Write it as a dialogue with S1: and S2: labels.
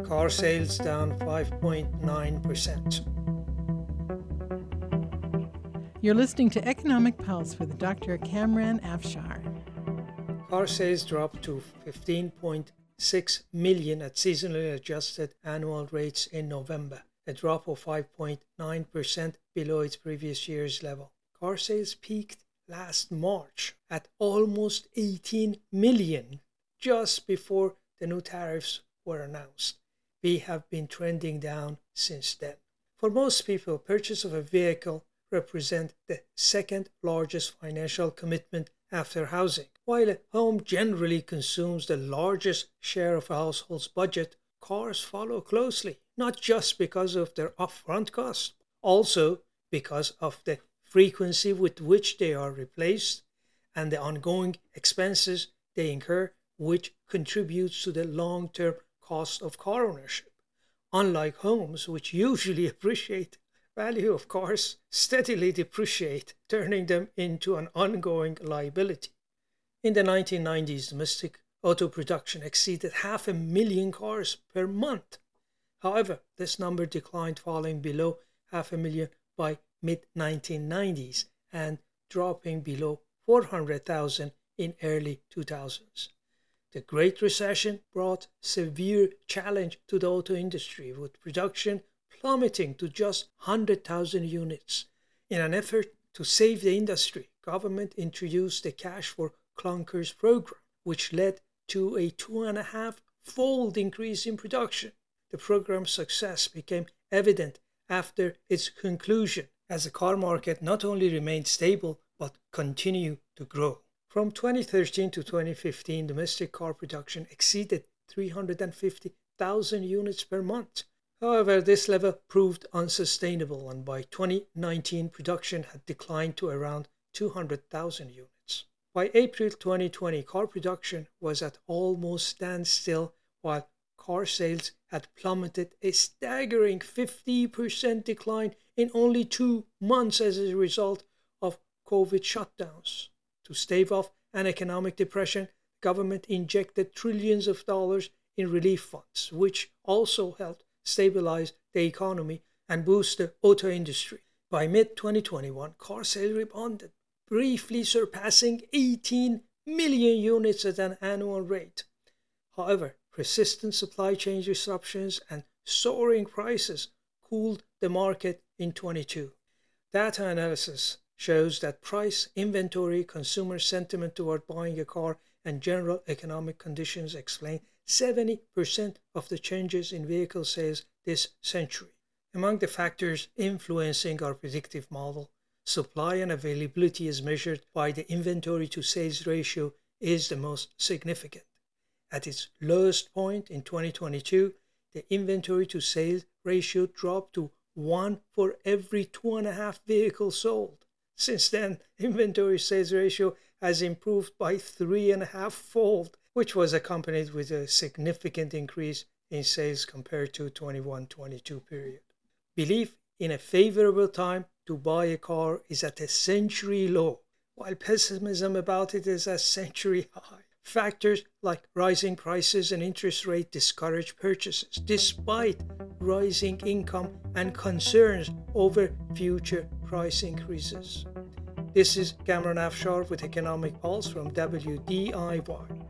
S1: Car sales down 5.9%.
S2: You're listening to Economic Pulse with Dr. Kamran Afshar.
S1: Car sales dropped to 15.6 million at seasonally adjusted annual rates in November, a drop of 5.9% below its previous year's level. Car sales peaked last March at almost 18 million just before the new tariffs were announced. We have been trending down since then. For most people, purchase of a vehicle represent the second largest financial commitment after housing. While a home generally consumes the largest share of a household's budget, cars follow closely, not just because of their upfront cost, also because of the frequency with which they are replaced and the ongoing expenses they incur, which contributes to the long-term cost of car ownership. Unlike homes, which usually appreciate, value of cars steadily depreciate, turning them into an ongoing liability. In the 1990s, domestic auto production exceeded 500,000 cars per month. However, this number declined, falling below 500,000 by mid-1990s and dropping below 400,000 in early 2000s. The Great Recession brought severe challenge to the auto industry, with production plummeting to just 100,000 units. In an effort to save the industry, government introduced the Cash for Clunkers program, which led to a 2.5-fold increase in production. The program's success became evident after its conclusion, as the car market not only remained stable but continued to grow. From 2013 to 2015, domestic car production exceeded 350,000 units per month. However, this level proved unsustainable, and by 2019, production had declined to around 200,000 units. By April 2020, car production was at almost standstill, while car sales had plummeted a staggering 50% decline in only 2 months as a result of COVID shutdowns. To stave off an economic depression, government injected trillions of dollars in relief funds, which also helped stabilize the economy and boost the auto industry. By mid-2021, car sales rebounded, briefly surpassing 18 million units at an annual rate. However, persistent supply chain disruptions and soaring prices cooled the market in 2022. Data analysis shows that price, inventory, consumer sentiment toward buying a car, and general economic conditions explain 70% of the changes in vehicle sales this century. Among the factors influencing our predictive model, supply and availability as measured by the inventory to sales ratio is the most significant. At its lowest point in 2022, the inventory to sales ratio dropped to 1 for every 2.5 vehicles sold. Since then, inventory sales ratio has improved by 3.5-fold, which was accompanied with a significant increase in sales compared to 21-22 period. Belief in a favorable time to buy a car is at a century low, while pessimism about it is a century high. Factors like rising prices and interest rate discourage purchases, despite rising income and concerns over future price increases. This is Kamran Afshar with Economic Pulse from WDIY.